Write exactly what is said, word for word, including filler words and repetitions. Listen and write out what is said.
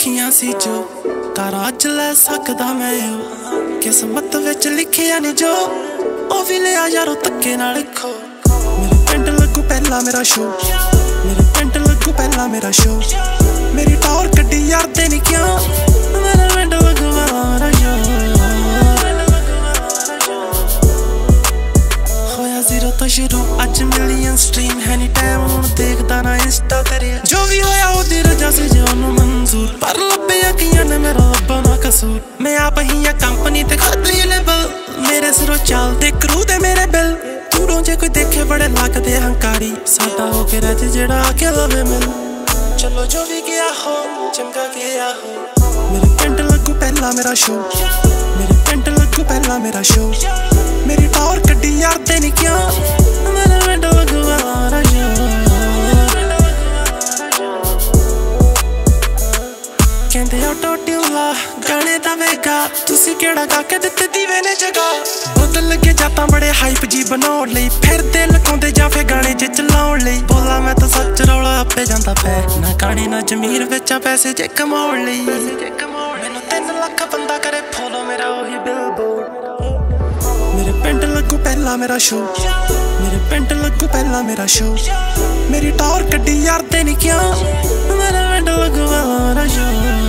लिखियां सी जो कारां च लै सकदा मैं ओ किस्मत विच लिखिया नहीं जो ओ भी लिया यारो धक्के नाल खो। मेरे पिंड लगू पहला मेरा शो, मेरे पिंड लगू पहला मेरा शो, मेरी टॉर कड्डी यार दे नहीं क्या मेरे पिंड लगू मेरा शो। होया जीरो तो शुरू अज मिलियन स्ट्रीम है नी टाइम हुण देखदा ना इंस्टा तेरे जो भी होया ओदी रजा से जानो मंजूर पर लब्बे यकीन ने मेरा लब्बा ना कसूर। मैं आप ही या कंपनी ते कर दी लेबल मेरे सिरों चलदे क्रू दे मेरे बिल दूरों जे कोई देखे बड़े लगदे हंकारी साडा हो के रह जेड़ा आके लवे मिल। चलो जो भी गया हो चंगा गया हो। मेरे पिंड लगू पहला मेरा शो, मेरे पिंड लगू पहला मेरा शो, मेरी टॉर कड्डी यार दे नहीं क्या मेरे पिंड लगू मेरा शो। कहंदे ऑटो ट्यून ला गाने दा वेगा तुसी केड़ा गा के दित्ते दीवे ने जगा बदल लगे जाता बड़े हाइप जी बनाउण लई फिरदे लकाउंदे जां फिर गाने च चलाउण लई बोला मैं तो सच रौला आपे जांदा पै ना गाने ना जमीर विच पैसे जे कमाउण लई। मैनू तीन लाख बंदा करे फॉलो मेरा ओही बिलबोर्ड। मेरे पिंड लगू पहला मेरा शो, मेरे पिंड लगू पहला मेरा शो, मेरी टॉर कड्डी यार दे नहीं क्या मेरे पिंड लगू मेरा शो।